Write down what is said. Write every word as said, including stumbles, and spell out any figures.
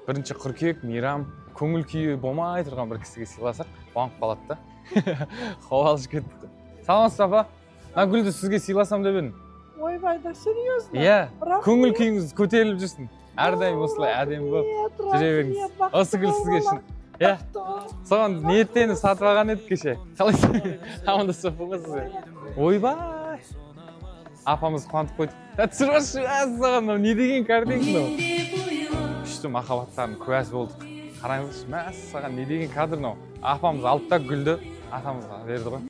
бірінші қыркүйек мейрам көңіл күйі болмай тұрған бір кісіге сыйласақ қуанып қалады да. Хавалыш кеттік. Саламатсыз апа. Мен гүлді сізге сыйласам деп едім. Ойбай, серьезно? Иә, көңіл күйіңіз көтеріліп жүрсін. Әрдайым осылай әдемі болып жүре беріңіз. Осы гүл сізге үшін. Иә. Соған ниеттеніп сатып алған едік кеше. Қалайсыз? Амандасып болғансыз. Ойбай. Апамыз қуантып қойдық. Түсіріңізші, саған не деген картинка мынау? Күшті махаббаттардың куәсі болдық. Қараңызшы, мәссаған не деген кадр мынау? Апамыз алды да гүлді атамызға берді ғой.